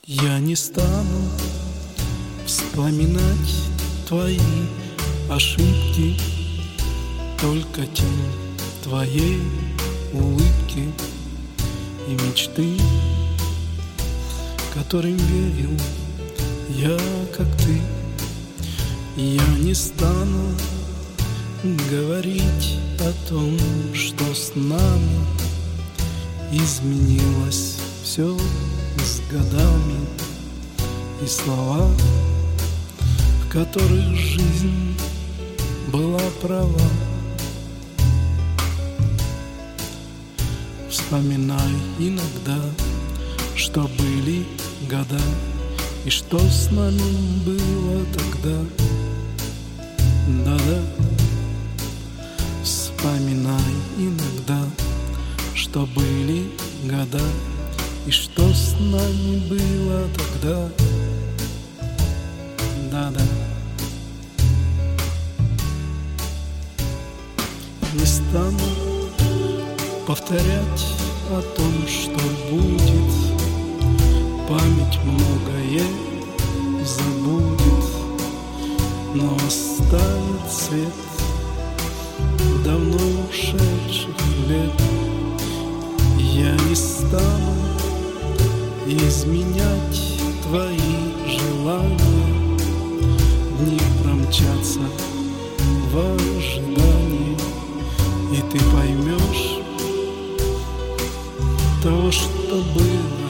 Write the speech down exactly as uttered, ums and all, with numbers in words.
Я не стану вспоминать твои ошибки, только тень твоей улыбки и мечты, которым верил я, как ты. Я не стану говорить о том, что с нами изменилось все с годами, и слова, в которых жизнь была права. Вспоминай иногда, что были года, и что с нами было тогда. Да-да. Вспоминай иногда, что были года, и что с нами было тогда. Да-да. Не стану повторять о том, что будет. Память многое забудет, но оставит след давно ушедших лет. Я не стану изменять твои желания, дни промчатся в ожидании, и ты поймешь того, что было.